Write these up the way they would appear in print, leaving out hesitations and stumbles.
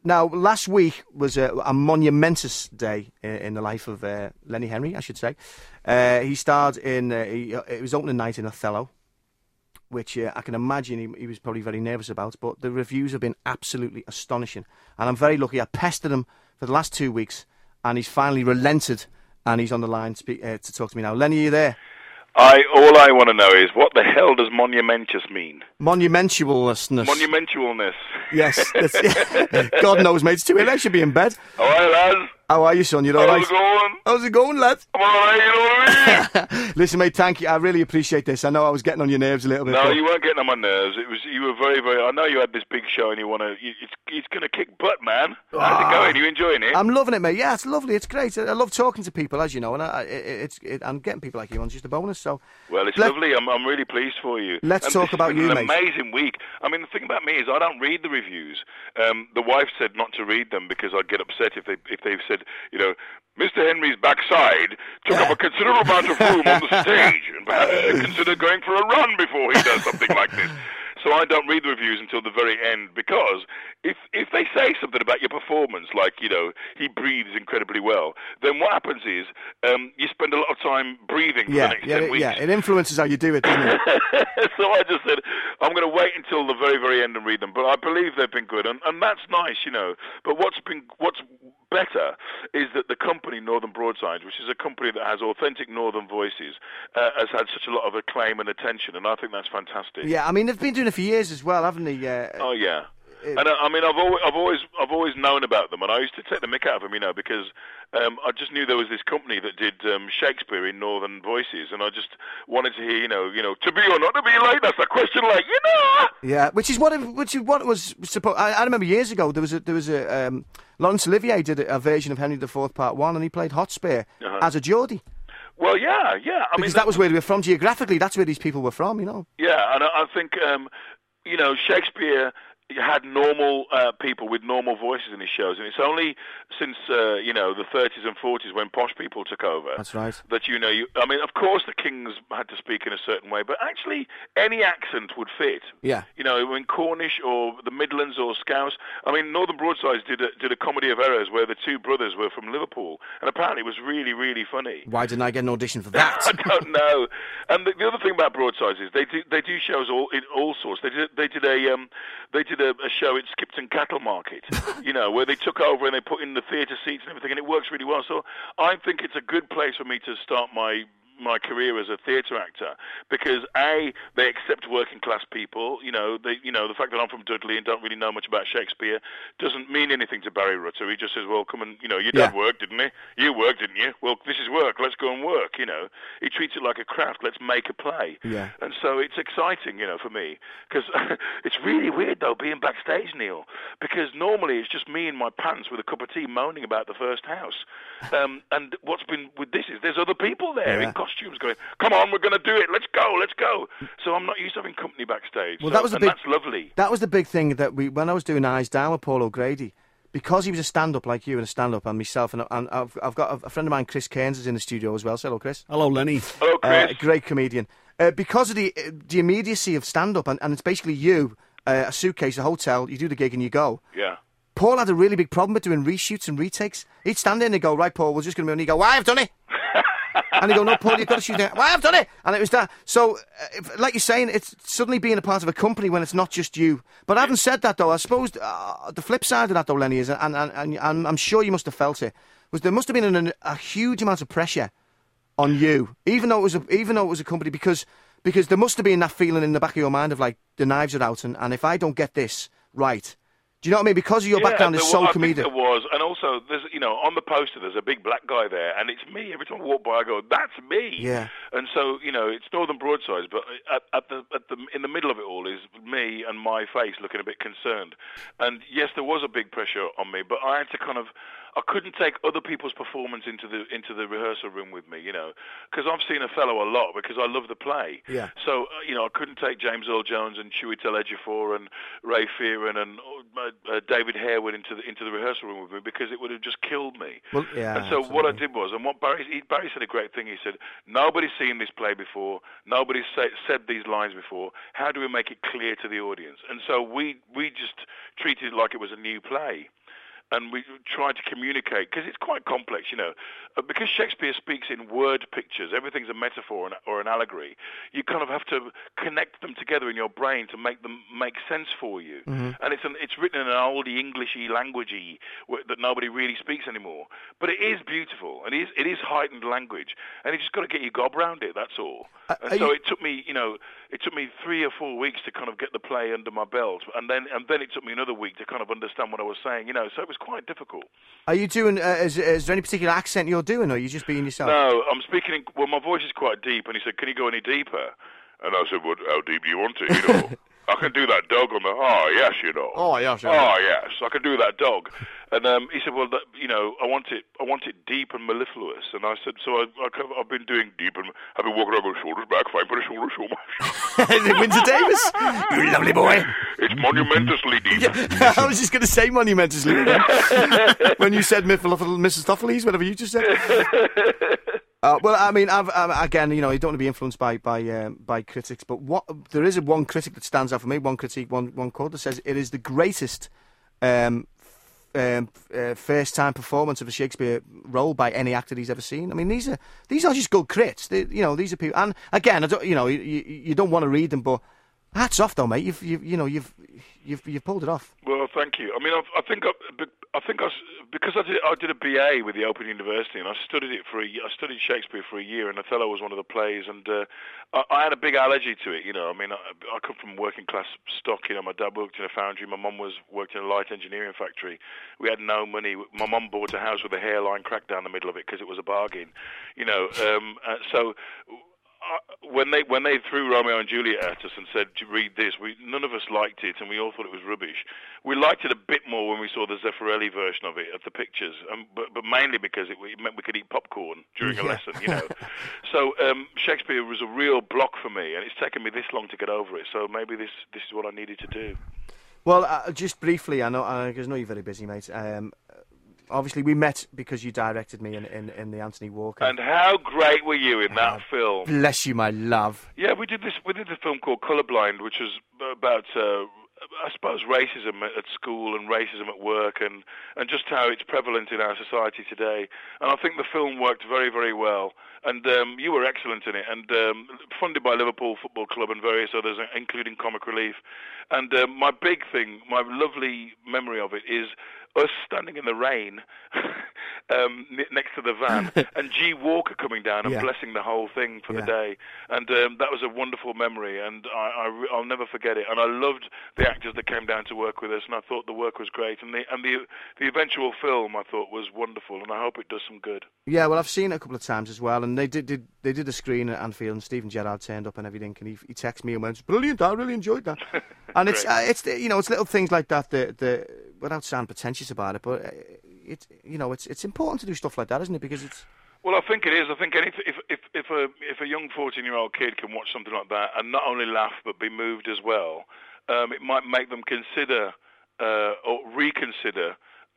Now, last week was a monumentous day in the life of Lenny Henry, I should say. He starred in, it was opening night in Othello, which I can imagine he was probably very nervous about, but the reviews have been absolutely astonishing. And I'm very lucky. I pestered him for the last 2 weeks, and he's finally relented, and he's on the line to talk to me now. Lenny, are you there? All I want to know is, what the hell does monumentous mean? Monumentualness. Monumentualness. Yes. God knows, mate. It's too early. I should be in bed. All right, lads. How are you, son? You all right? How's it going? How's it going, lad? I'm all right, you know what I mean? Listen, mate, thank you. I really appreciate this. I know I was getting on your nerves a little bit. No, you weren't getting on my nerves. You were very, very... I know you had this big show and you want to... It's going to kick butt, man. How's it going? Are you enjoying it? I'm loving it, mate. Yeah, it's lovely. It's great. I love talking to people, as you know, and I'm getting people like you on just a bonus, so... Well, it's lovely. I'm really pleased for you. Let's talk about you, mate. It's an amazing week. I mean, the thing about me is I don't read the reviews. The wife said not to read them because I'd get upset if they've said, you know, Mr. Henry's backside took up a considerable amount of room on the stage, and perhaps he should consider going for a run before he does something like this. So I don't read the reviews until the very end, because if they say something about your performance, like, you know, he breathes incredibly well, then what happens is you spend a lot of time breathing for the next 10 weeks. Yeah, it influences how you do it, doesn't it? So I just said, I'm going to wait until the very, very end and read them. But I believe they've been good, and that's nice, you know. But what's better is that the company Northern Broadsides, which is a company that has authentic Northern voices, has had such a lot of acclaim and attention, and I think that's fantastic. Yeah, I mean, they've been doing it for years as well, haven't they? Oh yeah. And I mean, I've always known about them, and I used to take the mick out of them, you know, because I just knew there was this company that did Shakespeare in Northern voices, and I just wanted to hear, you know, to be or not to be, like, that's a question, like, you know. Yeah, which is what it was supposed. I remember years ago there was a Laurence Olivier did a version of Henry IV Part 1, and he played Hotspur as a Geordie. Well, yeah. Because that was where they were from geographically. That's where these people were from, you know. Yeah, and I think you know, Shakespeare had normal people with normal voices in his shows, and it's only since you know, the 30s and 40s, when posh people took over. That's right. That I mean, of course, the kings had to speak in a certain way, but actually, any accent would fit. Yeah. You know, in Cornish or the Midlands or Scouse. I mean, Northern Broadsides did a comedy of errors where the two brothers were from Liverpool, and apparently it was really, really funny. Why didn't I get an audition for that? I don't know. And the other thing about Broadsides is they do shows in all sorts. They did a show at Skipton Cattle Market, you know, where they took over and they put in the theatre seats and everything, and it works really well. So I think it's a good place for me to start my career as a theatre actor, because they accept working class people. You know, the fact that I'm from Dudley and don't really know much about Shakespeare doesn't mean anything to Barry Rutter. He just says, well, come and, you know, your dad worked, didn't he? You worked, didn't you? Well, this is work. Let's go and work. You know, he treats it like a craft. Let's make a play. Yeah. And so it's exciting, you know, for me, because it's really weird though being backstage, Neil, because normally it's just me in my pants with a cup of tea moaning about the first house. And what's been with this is there's other people there in costumes going, come on, we're going to do it, let's go. So I'm not used to having company backstage. Well, that's lovely. That was the big thing that when I was doing Eyes Down with Paul O'Grady, because he was a stand-up like you and a stand-up, and myself, and I've got a friend of mine, Chris Cairns, is in the studio as well. So hello, Chris. Hello, Lenny. Hello, Chris. Great comedian. Because of the immediacy of stand-up, and it's basically you, a suitcase, a hotel, you do the gig and you go. Yeah. Paul had a really big problem with doing reshoots and retakes. He'd stand there and he'd go, right, Paul, we're just going to... And he'd go, well, I've done it. And he'd go, no, Paul, you've got to shoot it. Well, I've done it. And it was that. So, like you're saying, it's suddenly being a part of a company when it's not just you. But having said that, though, I suppose the flip side of that, though, Lenny, is, and I'm sure you must have felt it, was there must have been a huge amount of pressure on you, even though it was a company, because there must have been that feeling in the back of your mind of, like, the knives are out, and if I don't get this right... Do you know what I mean? Because of your background is so comedic. I think there was, and also there's, you know, on the poster there's a big black guy there, and it's me. Every time I walk by, I go, "That's me." Yeah. And so, you know, it's Northern Broadsides, but in the middle of it all is me and my face looking a bit concerned. And yes, there was a big pressure on me, but I had to I couldn't take other people's performance into the rehearsal room with me, you know, because I've seen Othello a lot because I love the play. Yeah. So you know, I couldn't take James Earl Jones and Chiwetel Ejiofor and Ray Fearon and David Harewood into the rehearsal room with me, because it would have just killed me. Well, yeah. And so absolutely. what I did was, and what Barry said a great thing. He said, nobody's seen this play before. Nobody's said these lines before. How do we make it clear to the audience? And so we just treated it like it was a new play. and we try to communicate, because it's quite complex, because Shakespeare speaks in word pictures, everything's a metaphor or an allegory. You kind of have to connect them together in your brain to make them make sense for you. And it's written in an oldie Englishy languagey that nobody really speaks anymore. But it is beautiful, and it is heightened language, and you just got to get your gob round it. That's all. And so it took me, it took me 3 or 4 weeks to kind of get the play under my belt, and then it took me another week to kind of understand what I was saying. So it was quite difficult. Are you doing? Is there any particular accent you're doing, or are you just being yourself? No, I'm speaking. Well, my voice is quite deep, and he said, "Can you go any deeper?" And I said, "Well, how deep do you want it?" I can do that dog on the. Oh yes, Oh yes. Oh yes, I can do that dog. And he said, "Well, I want it deep and mellifluous." And I said, "So I've been doing deep, and I've been walking around with shoulders back, fine, put a shoulder. Is it Windsor Davis? You lovely boy. It's monumentously deep." Yeah, I was just going to say monumentously when you said Mephistopheles, whatever you just said. Well, I mean, again, you don't want to be influenced by critics, but there is one critic that stands out for me. One critique, one quote that says it is the greatest first-time performance of a Shakespeare role by any actor he's ever seen. I mean, these are just good crits. These are people, and again, you don't want to read them, but hats off though, mate. You've pulled it off. Well, thank you. I mean, I think because I did a BA with the Open University, and I studied Shakespeare for a year, and Othello was one of the plays, and I had a big allergy to it. I mean, I come from working class stock. My dad worked in a foundry, my mum worked in a light engineering factory. We had no money. My mum bought a house with a hairline crack down the middle of it because it was a bargain. So. When they threw Romeo and Juliet at us and said, "Read this," none of us liked it, and we all thought it was rubbish. We liked it a bit more when we saw the Zeffirelli version of it, of the pictures, but mainly because it meant we could eat popcorn during a lesson, So Shakespeare was a real block for me, and it's taken me this long to get over it. So maybe this is what I needed to do. Well, just briefly, I know you're very busy, mate. Obviously, we met because you directed me in the Anthony Walker. And how great were you in that film? Bless you, my love. Yeah, we did a film called Colourblind, which was about, I suppose, racism at school and racism at work, and just how it's prevalent in our society today. And I think the film worked very, very well. And you were excellent in it, and funded by Liverpool Football Club and various others, including Comic Relief. And my big thing, my lovely memory of it is us standing in the rain next to the van, and G. Walker coming down and blessing the whole thing for the day. And that was a wonderful memory, and I'll never forget it. And I loved the actors that came down to work with us, and I thought the work was great. And the eventual film, I thought, was wonderful, and I hope it does some good. Yeah, well, I've seen it a couple of times as well, and they did a screen at Anfield, and Stephen Gerrard turned up and everything, and he texted me and went, "Brilliant, I really enjoyed that." And it's little things like that without sounding pretentious about it, but it's important to do stuff like that, isn't it? Because it's. Well, I think it is. I think if a young 14-year-old kid can watch something like that and not only laugh but be moved as well, it might make them consider or reconsider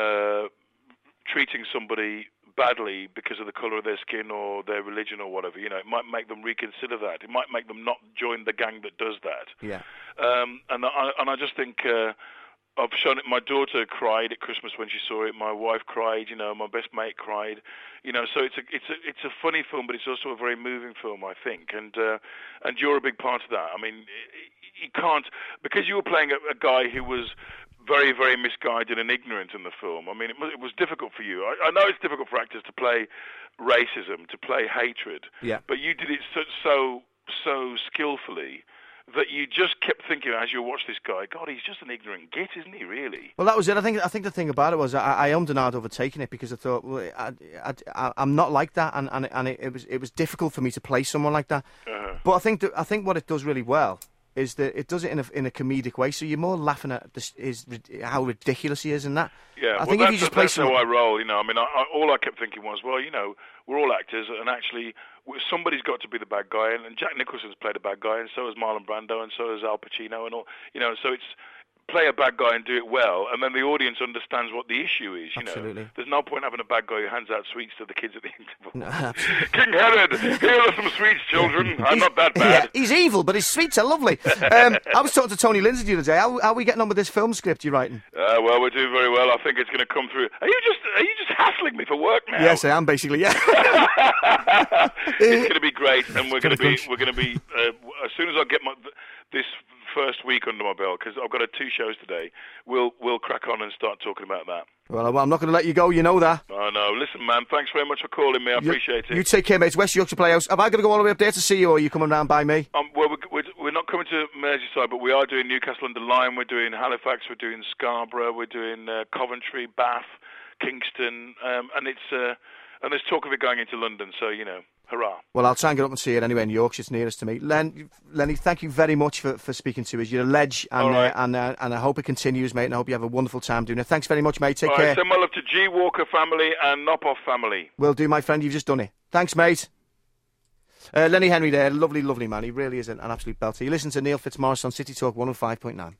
treating somebody badly because of the colour of their skin or their religion or whatever. It might make them reconsider that. It might make them not join the gang that does that. Yeah. And I just think I've shown it. My daughter cried at Christmas when she saw it. My wife cried. My best mate cried. So it's a funny film, but it's also a very moving film, I think. And you're a big part of that. I mean, you can't, because you were playing a guy who was very, very misguided and ignorant in the film. I mean, it was difficult for you. I know it's difficult for actors to play racism, to play hatred. Yeah. But you did it so skillfully that you just kept thinking as you watch this guy, God, he's just an ignorant git, isn't he, really? Well, that was it. I think the thing about it was I ummed and ahed overtaking it because I thought, well, I'm not like that, and it was difficult for me to play someone like that. Uh-huh. But I think what it does really well is that it does it in a comedic way, so you're more laughing at how ridiculous he is and that. Yeah, I think if you just play that's how I roll, I mean, all I kept thinking was, well, we're all actors, and actually somebody's got to be the bad guy, and Jack Nicholson's played a bad guy, and so has Marlon Brando, and so has Al Pacino, and all, so it's play a bad guy and do it well, and then the audience understands what the issue is. You Absolutely. know, there's no point having a bad guy who hands out sweets to the kids at the interval. No, absolutely. King Herod, here are some sweets, children. I'm not that bad. Yeah, he's evil, but his sweets are lovely. I was talking to Tony Lindsay the other day. How are we getting on with this film script you're writing? Well, we're doing very well. I think it's going to come through. Are you just hassling me for work now? Yes, I am basically. Yeah. It's going to be great, and we're going to be as soon as I get this first week under my belt, because I've got 2 shows today, we'll crack on and start talking about that. Well, I'm not going to let you go, you know that. I know. Listen, man, thanks very much for calling me. I appreciate it. You take care, mate. It's West Yorkshire Playhouse. Have I got to go all the way up there to see you, or are you coming round by me? Well, we're not coming to Merseyside, but we are doing Newcastle under Lyme, we're doing Halifax, we're doing Scarborough, we're doing Coventry, Bath, Kingston, and there's talk of it going into London, so, you know, hurrah. Well, I'll try and get up and see it anyway in Yorkshire. It's nearest to me. Lenny, thank you very much for speaking to us. You're a ledge, and right. and I hope it continues, mate, and I hope you have a wonderful time doing it. Thanks very much, mate. Take care. Send my love to G. Walker family and Knopoff family. Will do, my friend. You've just done it. Thanks, mate. Lenny Henry there. Lovely, lovely man. He really is an absolute belter. You listen to Neil Fitzmaurice on City Talk 105.9.